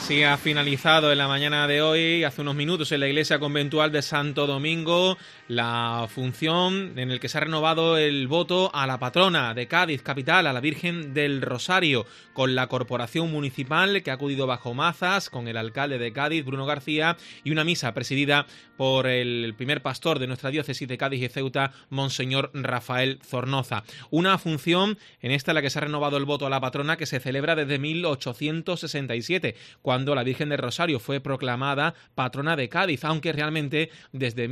Así ha finalizado en la mañana de hoy, hace unos minutos, en la iglesia conventual de Santo Domingo, la función en la que se ha renovado el voto a la patrona de Cádiz capital, a la Virgen del Rosario, con la corporación municipal que ha acudido bajo mazas, con el alcalde de Cádiz, Bruno García, y una misa presidida por el primer pastor de nuestra diócesis de Cádiz y Ceuta, Monseñor Rafael Zornoza. Una función en esta en la que se ha renovado el voto a la patrona, que se celebra desde 1867, cuando la Virgen del Rosario fue proclamada patrona de Cádiz, aunque realmente desde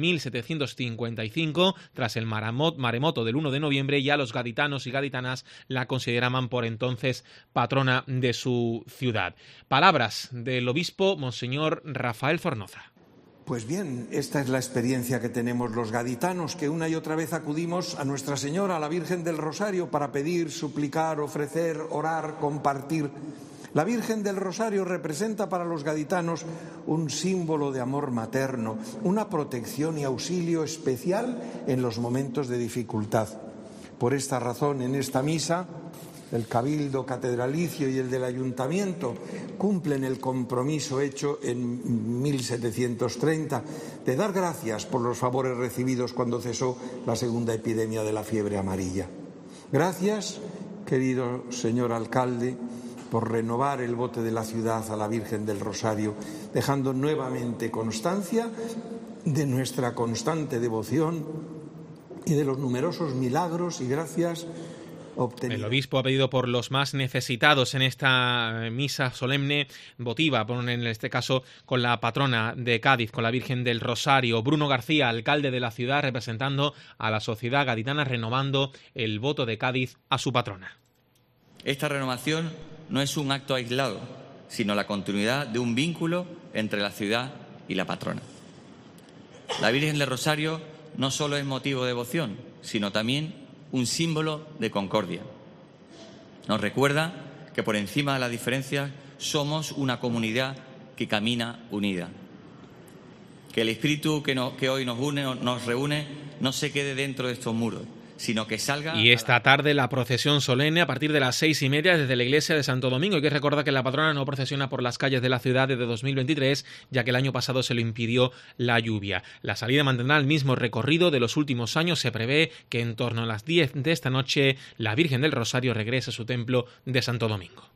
1755, tras el maremoto del 1 de noviembre, ya los gaditanos y gaditanas la consideraban por entonces patrona de su ciudad. Palabras del obispo Monseñor Rafael Zornoza. Pues bien, esta es la experiencia que tenemos los gaditanos, que una y otra vez acudimos a Nuestra Señora, a la Virgen del Rosario, para pedir, suplicar, ofrecer, orar, compartir. La Virgen del Rosario representa para los gaditanos un símbolo de amor materno, una protección y auxilio especial en los momentos de dificultad. Por esta razón, en esta misa, el Cabildo Catedralicio y el del Ayuntamiento cumplen el compromiso hecho en 1730 de dar gracias por los favores recibidos cuando cesó la segunda epidemia de la fiebre amarilla. Gracias, querido señor alcalde, por renovar el voto de la ciudad a la Virgen del Rosario, dejando nuevamente constancia de nuestra constante devoción y de los numerosos milagros y gracias obtenidos. El obispo ha pedido por los más necesitados en esta misa solemne votiva, en este caso con la patrona de Cádiz, con la Virgen del Rosario. Bruno García, alcalde de la ciudad, representando a la sociedad gaditana, renovando el voto de Cádiz a su patrona. Esta renovación no es un acto aislado, sino la continuidad de un vínculo entre la ciudad y la patrona. La Virgen del Rosario no solo es motivo de devoción, sino también un símbolo de concordia. Nos recuerda que por encima de las diferencias somos una comunidad que camina unida. Que el espíritu que hoy nos reúne no se quede dentro de estos muros, sino que salga. Y esta tarde la procesión solemne a partir de las 6:30 desde la iglesia de Santo Domingo. Hay que recordar que la patrona no procesiona por las calles de la ciudad desde 2023, ya que el año pasado se lo impidió la lluvia. La salida mantendrá el mismo recorrido de los últimos años. Se prevé que en torno a las 10 de esta noche la Virgen del Rosario regrese a su templo de Santo Domingo.